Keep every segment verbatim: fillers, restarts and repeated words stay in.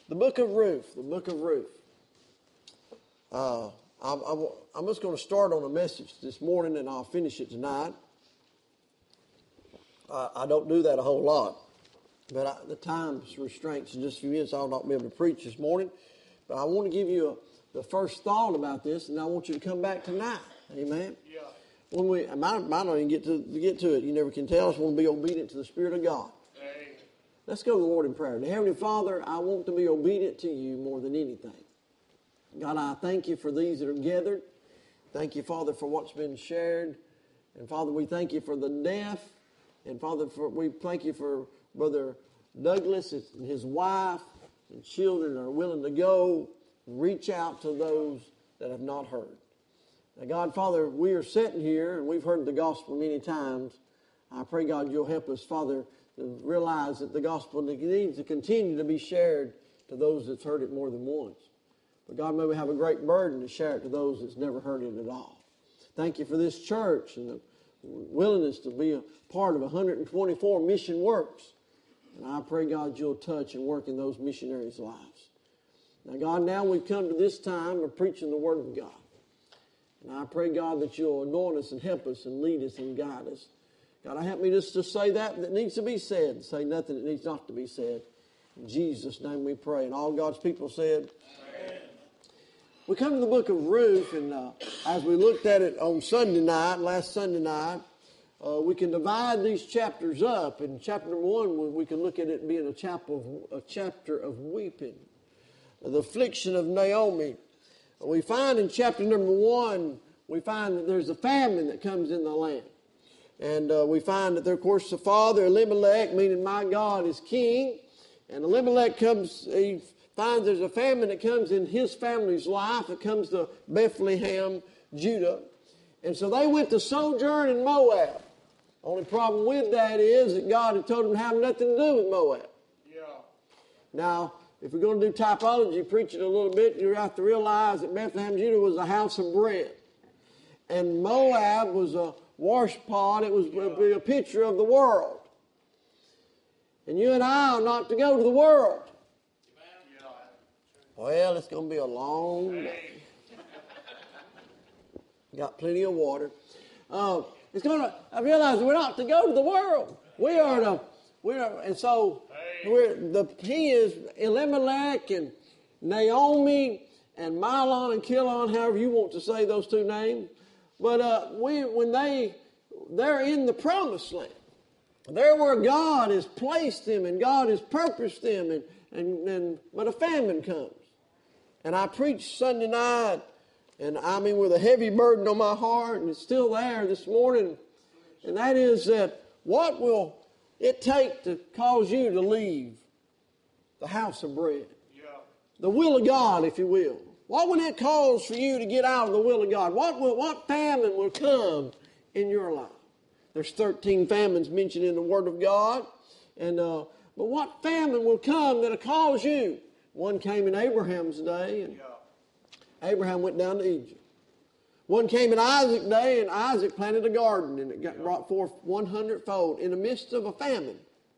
The book of Ruth, the book of Ruth. Uh, I'm, I'm, I'm just going to start on a message this morning and I'll finish it tonight. Uh, I don't do that a whole lot, but I, the time restraints in just a few minutes. I'll not be able to preach this morning. But I want to give you a, the first thought about this, and I want you to come back tonight. Amen? Yeah. When we, I might, might not even get to, to get to it. You never can tell. I just want to be obedient to the Spirit of God. Amen. Let's go to the Lord in prayer. Dear Heavenly Father, I want to be obedient to you more than anything. God, I thank you for these that are gathered. Thank you, Father, for what's been shared. And Father, we thank you for the deaf. And Father, for, we thank you for Brother Douglas and his wife and children are willing to go reach out to those that have not heard. Now, God, Father, we are sitting here and we've heard the gospel many times. I pray, God, you'll help us, Father, to realize that the gospel needs to continue to be shared to those that's heard it more than once. But God, may we have a great burden to share it to those that's never heard it at all. Thank you for this church and the willingness to be a part of one hundred twenty-four mission works. And I pray, God, you'll touch and work in those missionaries' lives. Now, God, now we've come to this time of preaching the Word of God. And I pray, God, that you'll anoint us and help us and lead us and guide us. God, help me just to say that that needs to be said, say nothing that needs not to be said. In Jesus' name we pray. And all God's people said, amen. We come to the book of Ruth, and uh, as we looked at it on Sunday night, last Sunday night, uh, we can divide these chapters up. In chapter number one, we can look at it being a chapter of, a chapter of weeping, the affliction of Naomi. We find in chapter number one, we find that there's a famine that comes in the land. And uh, we find that there, of course, the father, Elimelech, meaning my God is king. And Elimelech comes, he finds there's a famine that comes in his family's life. It comes to Bethlehem, Judah. And so they went to sojourn in Moab. Only problem with that is that God had told them to have nothing to do with Moab. Yeah. Now, if we're going to do typology, preach it a little bit, you have to realize that Bethlehem, Judah was a house of bread. And Moab was a wash pot. It was a picture of the world. And you and I are not to go to the world. Well, it's going to be a long day. Got plenty of water. Uh, it's going to. I realize we're not to go to the world. We are to. We are, and so we're the. He is Elimelech and Naomi and Mahlon and Chilion, however you want to say those two names. But uh, we, when they, they're in the promised land. They're where God has placed them and God has purposed them. And, and, and but a famine comes. And I preached Sunday night, and I mean with a heavy burden on my heart, and it's still there this morning. And that is that what will it take to cause you to leave the house of bread? Yeah. The will of God, if you will. What will it cause for you to get out of the will of God? What will, what famine will come in your life? There's thirteen famines mentioned in the Word of God. And uh, but what famine will come that'll cause you? One came in Abraham's day, and yeah. Abraham went down to Egypt. One came in Isaac's day, and Isaac planted a garden, and it got yeah. brought forth one hundredfold in the midst of a famine.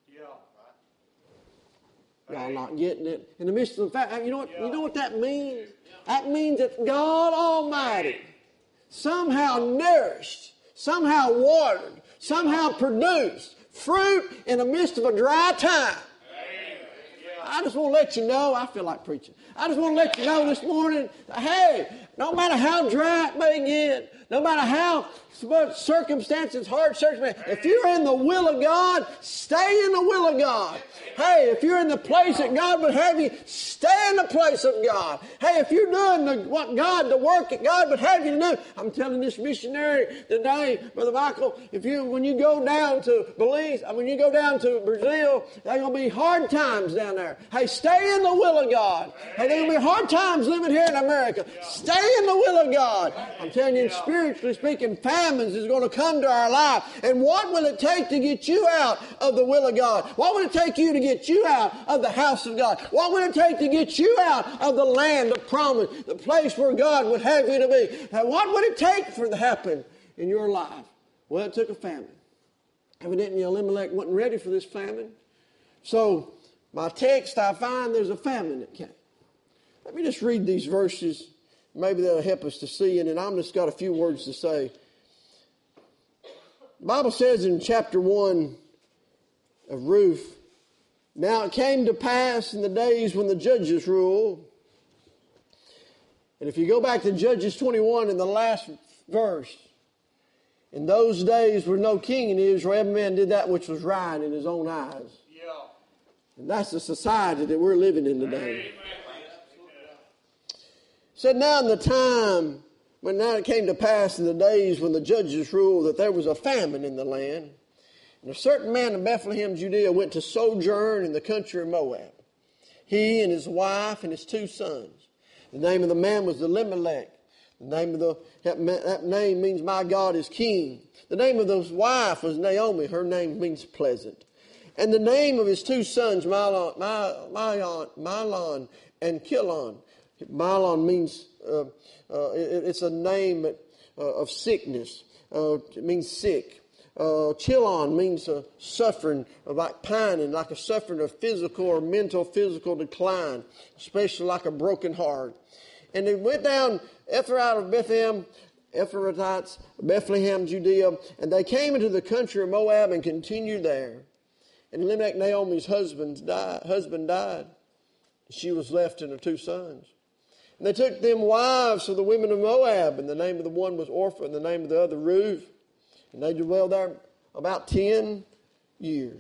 Yeah. Y'all not getting it. In the midst of the famine, you know what? Yeah. You know what that means? That means that God Almighty somehow nourished, somehow watered, somehow produced fruit in the midst of a dry time. I just want to let you know, I feel like preaching. I just want to let you know this morning, hey, no matter how dry it may get, no matter how much circumstances, hard circumstances, if you're in the will of God, stay in the will of God. Hey, if you're in the place that God would have you, stay in the place of God. Hey, if you're doing the, what God, the work that God would have you to do, I'm telling this missionary today, Brother Michael, if you, when you go down to Belize, when you go down to Brazil, there's going to be hard times down there. Hey, stay in the will of God. Hey, there's going to be hard times living here in America. Stay in the will of God. I'm telling you, spiritually speaking, famines is going to come to our life. And what will it take to get you out of the will of God? What will it take you to get you out of the house of God? What will it take to get you out of the land of promise, the place where God would have you to be? And what would it take for it to happen in your life? Well, it took a famine. Evidently, Elimelech wasn't ready for this famine. So My text, I find there's a famine that came. Let me just read these verses. Maybe that'll help us to see it, and I've just got a few words to say. The Bible says in chapter one of Ruth, now it came to pass in the days when the judges ruled. And if you go back to Judges twenty-one in the last verse, in those days there was no king in Israel, every man did that which was right in his own eyes. Yeah. And that's the society that we're living in today. Said now in the time when now it came to pass in the days when the judges ruled that there was a famine in the land. And a certain man in Bethlehem, Judea, went to sojourn in the country of Moab. He and his wife and his two sons. The name of the man was Elimelech. The name of the that name means my God is king. The name of his wife was Naomi. Her name means pleasant. And the name of his two sons, Mahlon, Mahlon, Mahlon and Chilion. Mahlon means uh, uh, it, it's a name uh, of sickness. Uh, it means sick. Uh, Chilion means uh, suffering, like pining, like a suffering of physical or mental physical decline, especially like a broken heart. And they went down Ephraim of Bethlehem, Ephraimites, Bethlehem, Judea, and they came into the country of Moab and continued there. And Elimelech, Naomi's husband died. Husband died. She was left and her two sons. And they took them wives of the women of Moab, and the name of the one was Orpah, and the name of the other Ruth. And they dwelled there about ten years.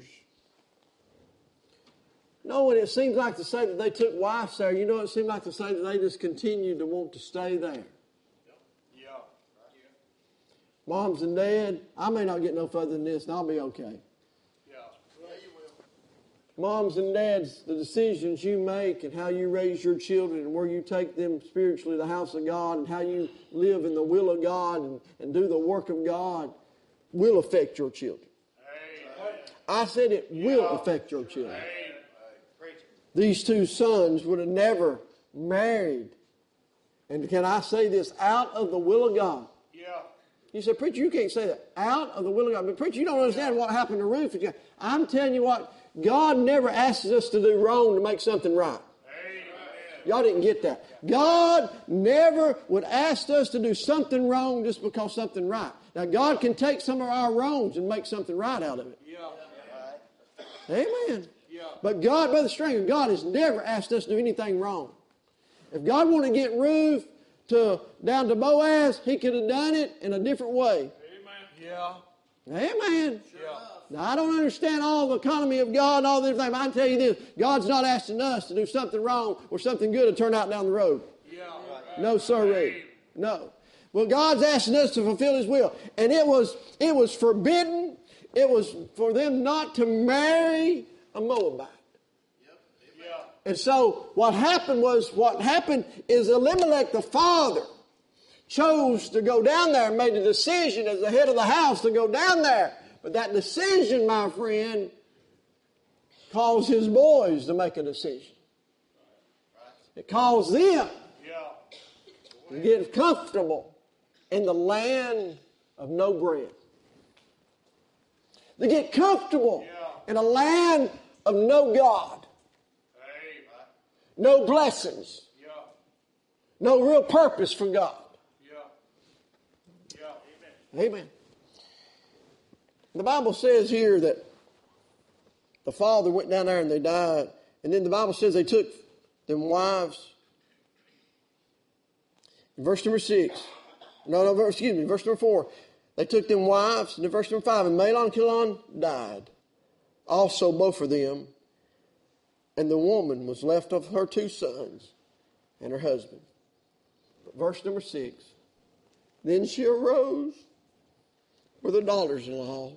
No, when it seems like to say that they took wives there, you know, it seemed like to say that they just continued to want to stay there. Yeah. Moms and Dad, I may not get no further than this, and I'll be okay. Yeah. Yeah, you will. Moms and dads, the decisions you make and how you raise your children and where you take them spiritually to the house of God and how you live in the will of God and, and do the work of God will affect your children. Amen. I said it will yeah. affect your children. Amen. These two sons would have never married. And can I say this? Out of the will of God. Yeah. You say, preacher, you can't say that. Out of the will of God. But preacher, you don't understand yeah. what happened to Ruth. I'm telling you what, God never asks us to do wrong to make something right. Amen. Y'all didn't get that. God never would ask us to do something wrong just because something right. Now, God can take some of our wrongs and make something right out of it. Yeah. Amen. Yeah. But God, by the strength of God, has never asked us to do anything wrong. If God wanted to get Ruth to down to Boaz, he could have done it in a different way. Amen. Yeah. Amen. Yeah. Now, I don't understand all the economy of God and all this thing, but I can tell you this. God's not asking us to do something wrong or something good to turn out down the road. Yeah. No, sirree. No. Well, God's asking us to fulfill His will. And it was, it was forbidden. It was for them not to marry a Moabite. Yep. Yeah. And so what happened was, what happened is Elimelech, the father, chose to go down there and made a decision as the head of the house to go down there. But that decision, my friend, caused his boys to make a decision. It caused them to get comfortable in the land of no bread. They get comfortable yeah. in a land of no God. Hey. No blessings. Yeah. No real purpose for God. Yeah. Yeah. Amen. Amen. The Bible says here that the father went down there and they died. And then the Bible says they took them wives. In verse number six. No, no, verse, excuse me, verse number four. They took them wives. And in verse number five, and Mahlon and Chilion died. Also both of them. And the woman was left of her two sons and her husband. But verse number six. Then she arose with her daughters-in-law,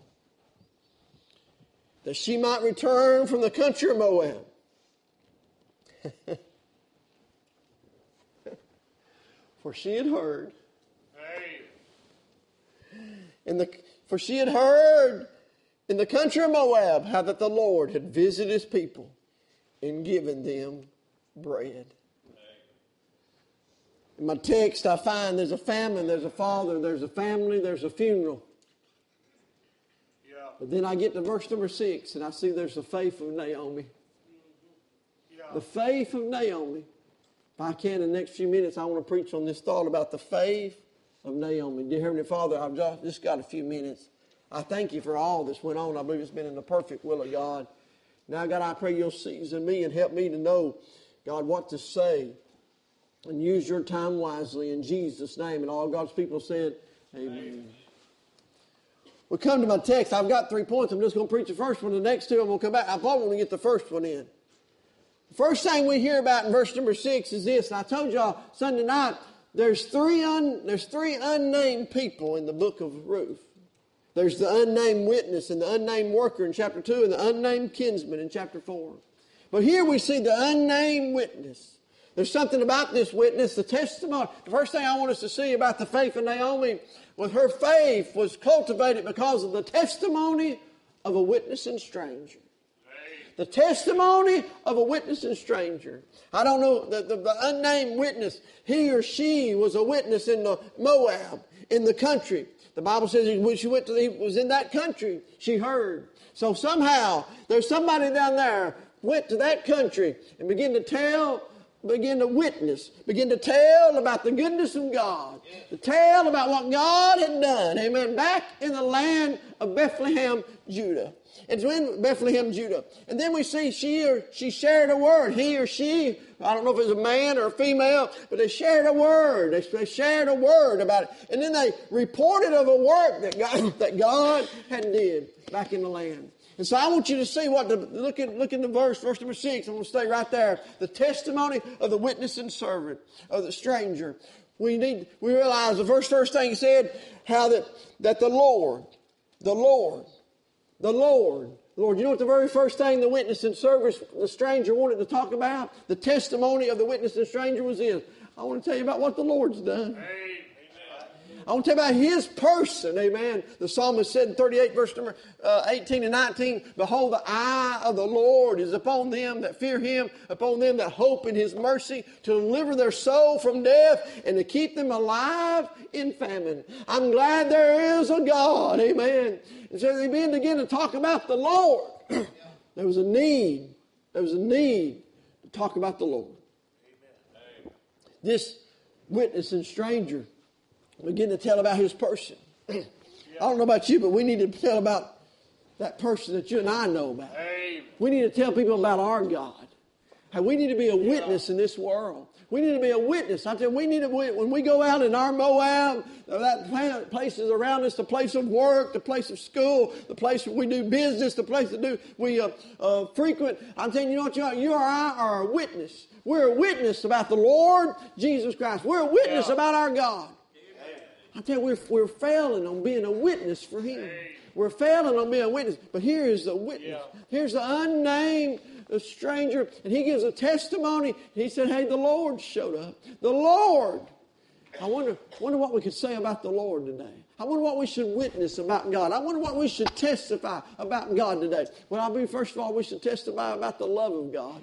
that she might return from the country of Moab. For she had heard. In the, for she had heard in the country of Moab how that the Lord had visited His people and given them bread. In my text, I find there's a famine, there's a father, there's a family, there's a funeral. Yeah. But then I get to verse number six, and I see there's the faith of Naomi. The faith of Naomi. If I can, in the next few minutes, I want to preach on this thought about the faith of Naomi. Dear Heavenly Father, I've just got a few minutes. I thank you for all that's went on. I believe it's been in the perfect will of God. Now, God, I pray you'll season me and help me to know, God, what to say. And use your time wisely in Jesus' name. And all God's people said, amen. Amen. We come to my text. I've got three points. I'm just going to preach the first one. The next two, I'm going to come back. I probably want to get the first one in. The first thing we hear about in verse number six is this. And I told y'all Sunday night, there's three, un, there's three unnamed people in the book of Ruth. There's the unnamed witness and the unnamed worker in chapter two and the unnamed kinsman in chapter four. But here we see the unnamed witness. There's something about this witness, the testimony. The first thing I want us to see about the faith of Naomi was her faith was cultivated because of the testimony of a witnessing stranger. The testimony of a witnessing stranger. I don't know, the, the, the unnamed witness, he or she was a witness in the Moab, in the country. The Bible says when she went to the, was in that country, she heard. So somehow, there's somebody down there went to that country and began to tell, begin to witness, begin to tell about the goodness of God, to tell about what God had done. Amen. Back in the land of Bethlehem, Judah. It's in Bethlehem, Judah. And then we see she or she shared a word. He or she, I don't know if it was a man or a female, but they shared a word. They, they shared a word about it. And then they reported of a work that God, that God had did back in the land. And so I want you to see what, the, look at look in the verse, verse number six. I'm going to stay right there. The testimony of the witnessing servant, of the stranger. We need, we realize the first first thing he said, how that, that the Lord, the Lord, the Lord, Lord. You know what the very first thing the witnessing service, the stranger wanted to talk about? The testimony of the witnessing stranger was this. I want to tell you about what the Lord's done. Amen. I want to tell you about His person, amen. The psalmist said in thirty-eight, verse number uh, eighteen and nineteen, behold, the eye of the Lord is upon them that fear Him, upon them that hope in His mercy, to deliver their soul from death and to keep them alive in famine. I'm glad there is a God, amen. And so they began again to talk about the Lord. There was a need, there was a need to talk about the Lord. Amen. This witnessing stranger begin to tell about His person. I don't know about you, but we need to tell about that person that you and I know about. Amen. We need to tell people about our God. Hey, we need to be a witness in this world. We need to be a witness. I tell you, we need to, when we go out in our Moab, that places around us, the place of work, the place of school, the place where we do business, the place that do we uh, uh, frequent. I'm telling you, you know what you are? You or I are a witness. We're a witness about the Lord Jesus Christ. We're a witness yeah. about our God. I tell you, we're, we're failing on being a witness for Him. We're failing on being a witness. But here is the witness. Yeah. Here's the unnamed stranger. And he gives a testimony. He said, hey, the Lord showed up. The Lord. I wonder, wonder what we could say about the Lord today. I wonder what we should witness about God. I wonder what we should testify about God today. Well, I believe, first of all, we should testify about the love of God.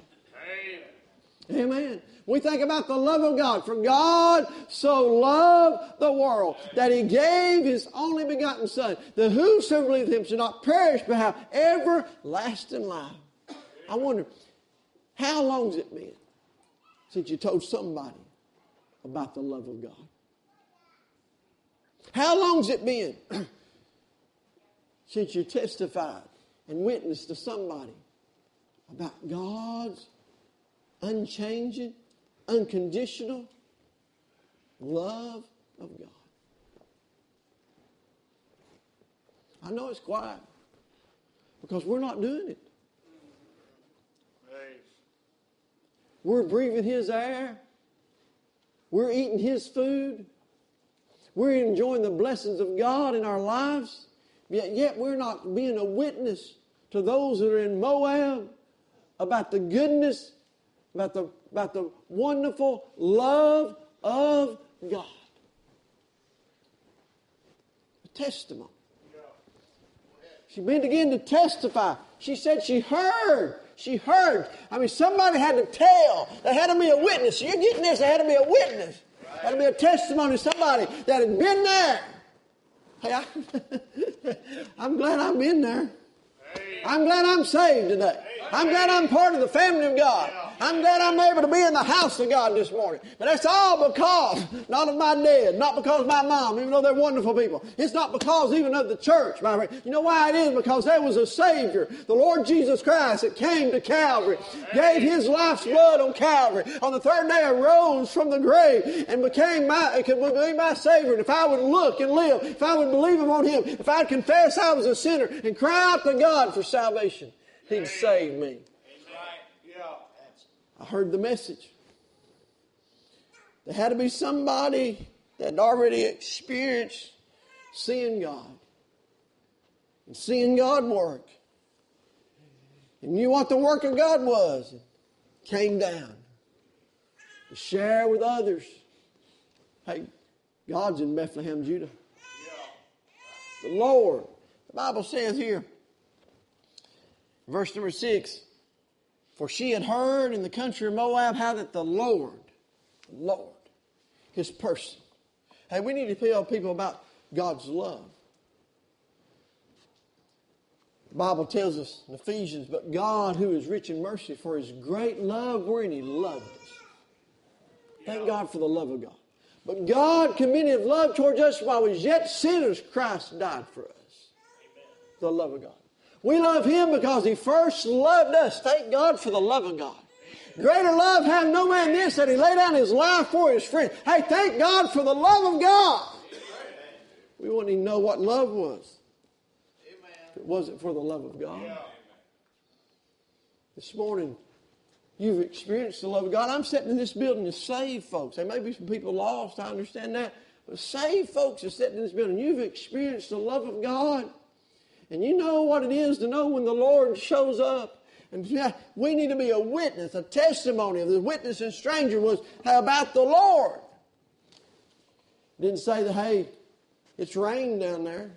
Amen. Amen. We think about the love of God. For God so loved the world that He gave His only begotten Son, that whosoever believeth Him should not perish but have everlasting life. I wonder, how long has it been since you told somebody about the love of God? How long has it been since you testified and witnessed to somebody about God's unchanging, unconditional love of God? I know it's quiet because we're not doing it. We're breathing His air. We're eating His food. We're enjoying the blessings of God in our lives. Yet, yet we're not being a witness to those that are in Moab about the goodness, about the, about the wonderful love of God. A testimony. She began to testify. She said she heard. She heard. I mean, somebody had to tell. There had to be a witness. So you're getting this. There had to be a witness. There had to be a testimony. Somebody that had been there. Hey, I, I'm glad I've been there. I'm glad I'm saved today. I'm glad I'm part of the family of God. I'm glad I'm able to be in the house of God this morning. But that's all because, not of my dad, not because of my mom, even though they're wonderful people. It's not because even of the church, my friend. You know why it is? Because there was a Savior, the Lord Jesus Christ, that came to Calvary, gave His life's blood on Calvary. On the third day arose from the grave and became my, became my Savior. And if I would look and live, if I would believe upon Him, if I'd confess I was a sinner and cry out to God for salvation, He'd save me. I heard the message. There had to be somebody that had already experienced seeing God and seeing God work and knew what the work of God was and came down to share with others. Hey, God's in Bethlehem, Judah. The Lord. The Bible says here, verse number six, for she had heard in the country of Moab how that the Lord, the Lord, His person. Hey, we need to tell people about God's love. The Bible tells us in Ephesians, but God who is rich in mercy for His great love wherein He loved us. Thank God for the love of God. But God committed love towards us while we was yet sinners, Christ died for us. The love of God. We love Him because He first loved us. Thank God for the love of God. Greater love hath no man this, that He laid down His life for His friend. Hey, thank God for the love of God. We wouldn't even know what love was if it wasn't for the love of God. This morning, you've experienced the love of God. I'm sitting in this building to save folks. There may be some people lost, I understand that. But save folks are sitting in this building. You've experienced the love of God. And you know what it is to know when the Lord shows up. And we need to be a witness, a testimony of the witness and stranger was about the Lord. Didn't say that, hey, it's rain down there.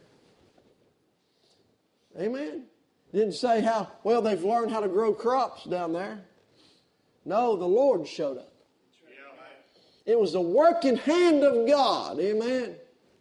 Amen. Didn't say how, well, they've learned how to grow crops down there. No, the Lord showed up. It was the working hand of God. Amen.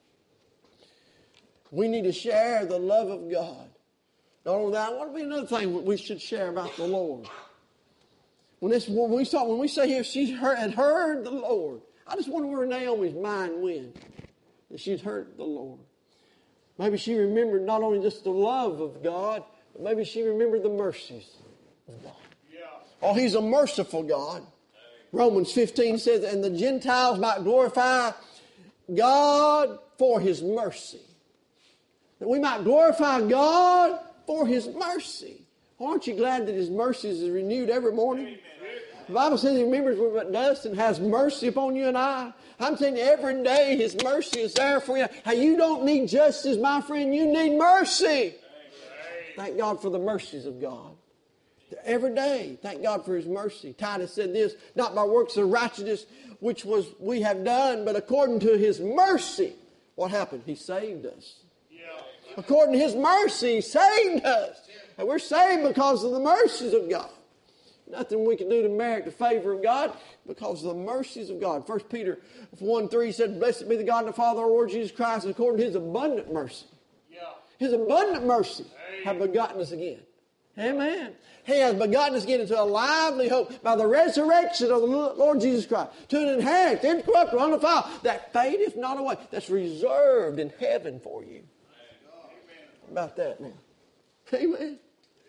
We need to share the love of God. Not only that, what would be another thing we should share about the Lord? When, this, when, we, saw, when we say here she heard, had heard the Lord, I just wonder where Naomi's mind went. That she'd heard the Lord. Maybe she remembered not only just the love of God, but maybe she remembered the mercies of God. Yeah. Oh, He's a merciful God. Romans fifteen says, and the Gentiles might glorify God for His mercy. That we might glorify God for His mercy. Aren't you glad that His mercies is renewed every morning? Amen. The Bible says He remembers what dust and has mercy upon you and I. I'm telling you, every day His mercy is there for you. How you don't need justice, my friend. You need mercy. Amen. Thank God for the mercies of God. Every day, thank God for His mercy. Titus said this, not by works of righteousness, which was we have done, but according to His mercy. What happened? He saved us. According to His mercy, He saved us. And we're saved because of the mercies of God. Nothing we can do to merit the favor of God because of the mercies of God. First Peter one three said, blessed be the God and the Father of our Lord Jesus Christ, according to His abundant mercy. Yeah. His abundant mercy have begotten us again. Amen. He has begotten us again into a lively hope by the resurrection of the Lord Jesus Christ to an inheritance, incorruptible, undefiled, that fadeth not away, that's reserved in heaven for you. About that now. Amen.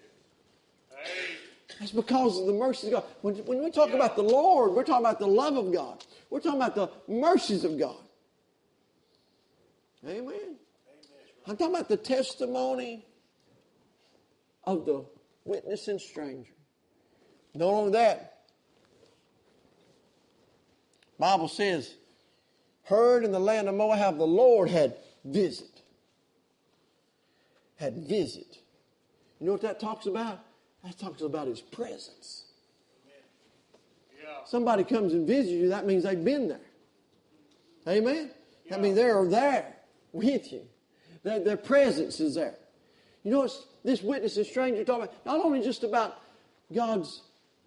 That's because of the mercies of God. When, when we talk about the Lord, we're talking about the love of God. We're talking about the mercies of God. Amen. I'm talking about the testimony of the witnessing stranger. Not only that, the Bible says, heard in the land of Moab the Lord had visited. Had visit. You know what that talks about? That talks about His presence. Yeah. Somebody comes and visits you, that means they've been there. Amen? Yeah. That means they're there with you. Their, their presence is there. You know what this witness and stranger talking about? Not only just about God's,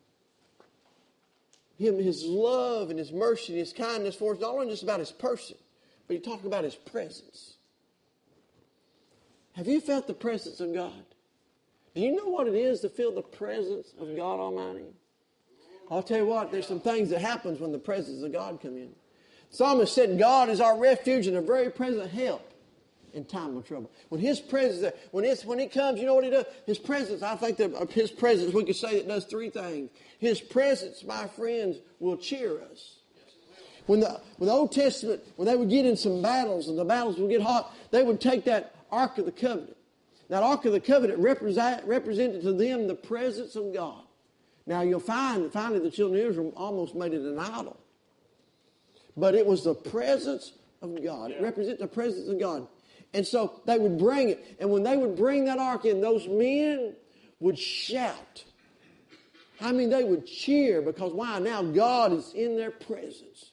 Him, His love and His mercy and His kindness for us, not only just about His person, but He talking about His presence. Have you felt the presence of God? Do you know what it is to feel the presence of God Almighty? I'll tell you what, there's some things that happens when the presence of God come in. The psalmist said, God is our refuge and a very present help in time of trouble. When His presence, when it's when He comes, you know what He does? His presence, I think that of His presence, we could say it does three things. His presence, my friends, will cheer us. When the, when the Old Testament, when they would get in some battles and the battles would get hot, they would take that Ark of the Covenant. That Ark of the Covenant represent, represented to them the presence of God. Now you'll find that finally the children of Israel almost made it an idol. But it was the presence of God. It represented the presence of God. And so they would bring it. And when they would bring that ark in, those men would shout. I mean, they would cheer because why? Now God is in their presence.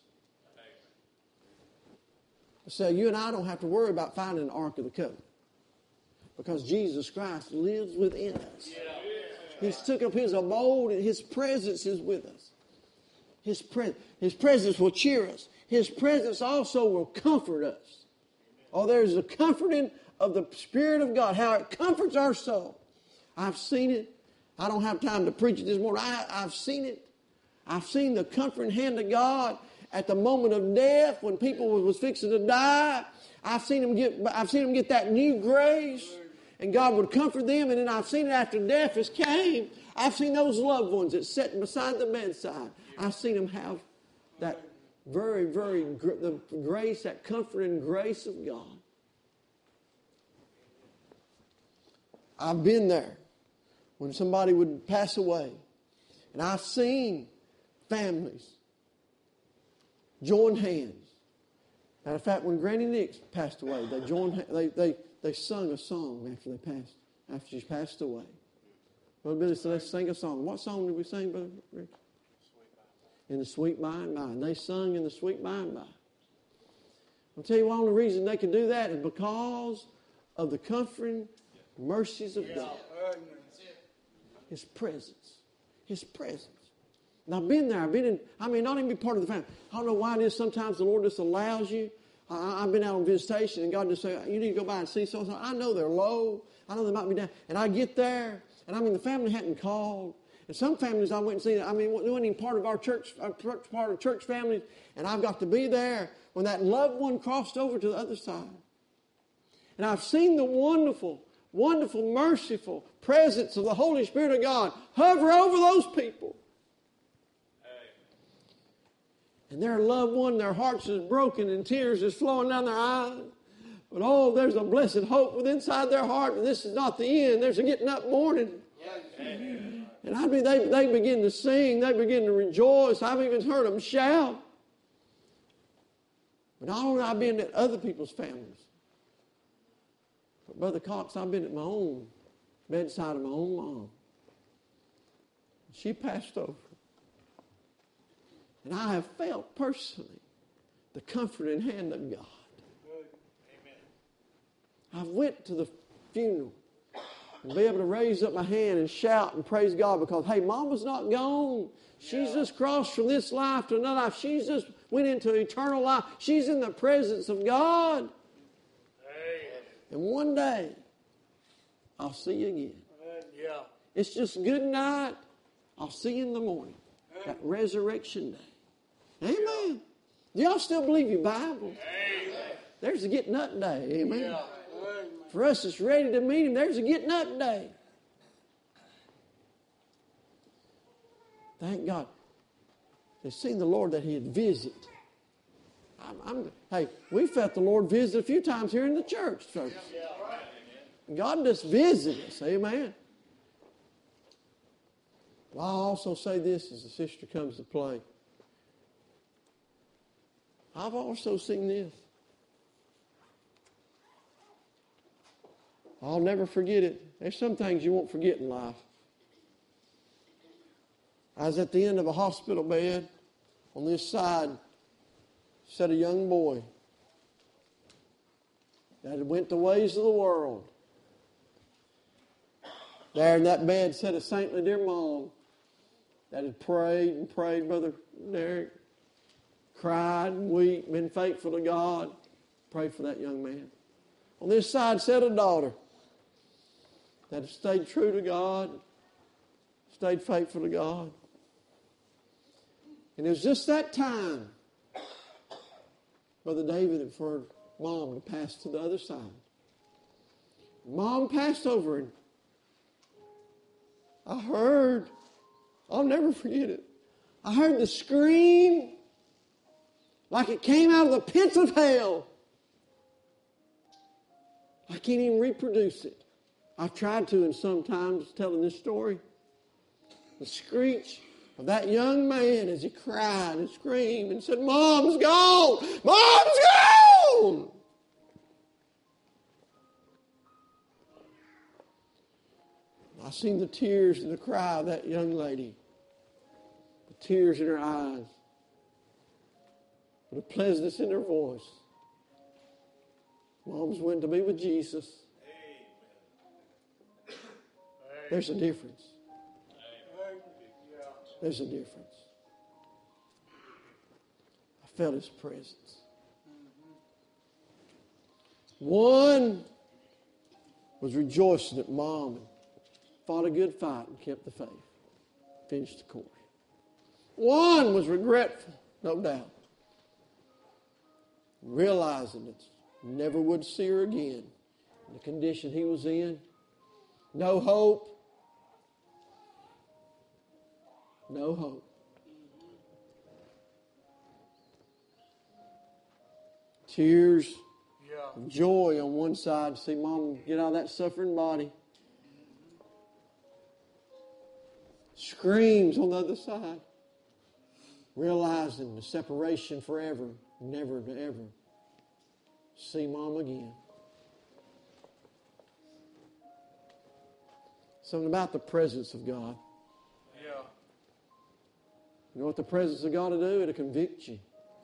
So you and I don't have to worry about finding an Ark of the Covenant because Jesus Christ lives within us. He's took up His abode and His presence is with us. His, pre- His presence will cheer us. His presence also will comfort us. Oh, there's a comforting of the Spirit of God, how it comforts our soul. I've seen it. I don't have time to preach it this morning. I, I've seen it. I've seen the comforting hand of God at the moment of death when people was, was fixing to die. I've seen them get. I've seen them get that new grace, and God would comfort them. And then I've seen it after death has came. I've seen those loved ones that sat beside the bedside. I've seen them have that very, very gr- the grace, that comforting grace of God. I've been there when somebody would pass away, and I've seen families join hands. Matter of fact, when Granny Nix passed away, they joined. They they they sung a song after they passed. After she passed away, Brother Billy said, "Let's sing a song." What song did we sing, Brother Rick? In the sweet by and by. And they sung in the sweet by and by. I'll tell you one of the reasons they could do that is because of the comforting mercies of God. His presence. His presence. And I've been there. I've been in, I mean, not even be part of the family. I don't know why it is sometimes the Lord just allows you. I, I've been out on visitation and God just say, you need to go by and see so-and-so. I know they're low. I know they might be down. And I get there, and I mean, the family hadn't called. And some families I went and seen, I mean, it wasn't even part of our church, our part of church families. And I've got to be there when that loved one crossed over to the other side. And I've seen the wonderful, wonderful, merciful presence of the Holy Spirit of God hover over those people. And their loved one, their hearts is broken and tears is flowing down their eyes. But oh, there's a blessed hope within inside their heart. And this is not the end. There's a getting up morning. And I mean, they, they begin to sing. They begin to rejoice. I've even heard them shout. But not only have I been at other people's families, but Brother Cox, I've been at my own bedside of my own mom. She passed over. And I have felt personally the comforting hand of God. I've went to the funeral and be able to raise up my hand and shout and praise God because, hey, Mama's not gone. She's just crossed from this life to another life. She's just went into eternal life. She's in the presence of God. And one day, I'll see you again. Yeah. It's just good night. I'll see you in the morning. That resurrection day. Amen. Do y'all still believe your Bible? Amen. There's a getting up day. Amen. Yeah. For us that's ready to meet Him, there's a getting up day. Thank God. They've seen the Lord that He had visited. I'm, I'm, hey, we felt the Lord visit a few times here in the church. Folks. God just visited us. Amen. Well, I'll also say this as the sister comes to play. I've also seen this. I'll never forget it. There's some things you won't forget in life. I was at the end of a hospital bed. On this side sat a young boy that had went the ways of the world. There in that bed sat a saintly dear mom that had prayed and prayed, Brother Derek, cried and wept, been faithful to God. Pray for that young man. On this side sat a daughter that have stayed true to God, stayed faithful to God. And it was just that time, Brother David, and for Mom to pass to the other side. Mom passed over, and I heard, I'll never forget it, I heard the scream like it came out of the pits of hell. I can't even reproduce it. I've tried to, and sometimes telling this story. The screech of that young man as he cried and screamed and said, Mom's gone! Mom's gone! I seen the tears and the cry of that young lady. The tears in her eyes. The pleasantness in her voice. Mom's went to be with Jesus. There's a difference. There's a difference. I felt His presence. One was rejoicing that Mom fought a good fight and kept the faith. Finished the course. One was regretful, no doubt. Realizing that never would see her again. In the condition he was in. No hope. No hope. Tears yeah. of joy on one side to see Mom get out of that suffering body. Screams on the other side. Realizing the separation forever, never to ever see Mom again. Something about the presence of God. Yeah. You know what the presence of God will do? It'll convict you.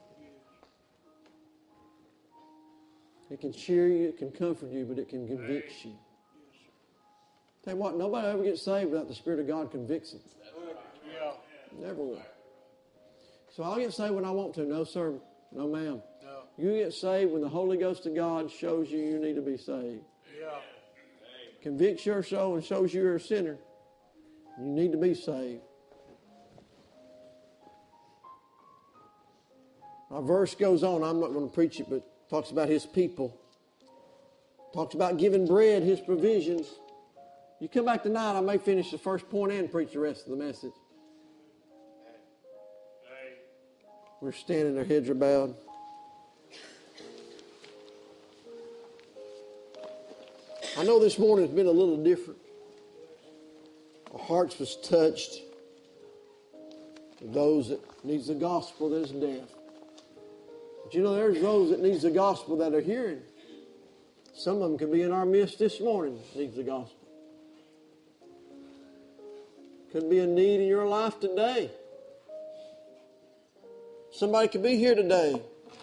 It can cheer you, it can comfort you, but it can convict you. Tell you what, nobody ever gets saved without the Spirit of God convicts them. Yeah. Never will. So I'll get saved when I want to. No, sir. No, ma'am. No. You get saved when the Holy Ghost of God shows you you need to be saved. Yeah. Convicts your soul and shows you you're a sinner. You need to be saved. Our verse goes on. I'm not going to preach it, but talks about His people. Talks about giving bread, His provisions. You come back tonight, I may finish the first point and preach the rest of the message. We're standing, our heads are bowed. I know this morning has been a little different. Our hearts was touched for those that needs the gospel that is deaf. But you know, there's those that needs the gospel that are hearing. Some of them could be in our midst this morning, needs the gospel. Could be a need in your life today. Somebody could be here today.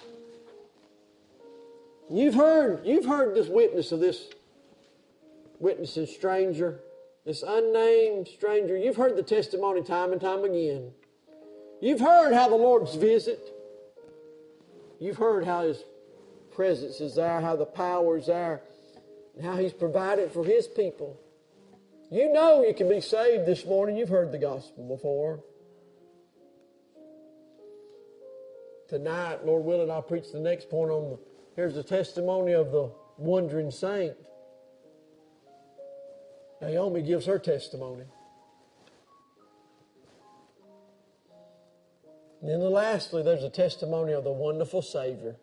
You've heard, you've heard this witness of this witnessing stranger, this unnamed stranger. You've heard the testimony time and time again. You've heard how the Lord's visit. You've heard how His presence is there, how the power is there, and how He's provided for His people. You know you can be saved this morning. You've heard the gospel before. Tonight, Lord willing, I'll preach the next point on the, here's the testimony of the wandering saint. Naomi gives her testimony. And then lastly, there's a testimony of the wonderful Savior.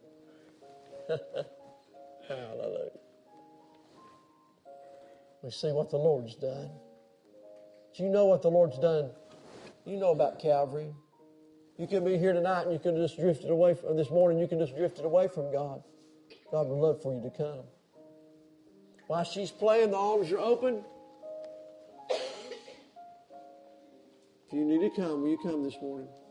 Hallelujah. We see what the Lord's done. Do you know what the Lord's done? You know about Calvary. You could be here tonight and you could have just drifted away from, this morning you could have just drifted away from God. God would love for you to come. While she's playing, the altars are open. If you need to come, will you come this morning?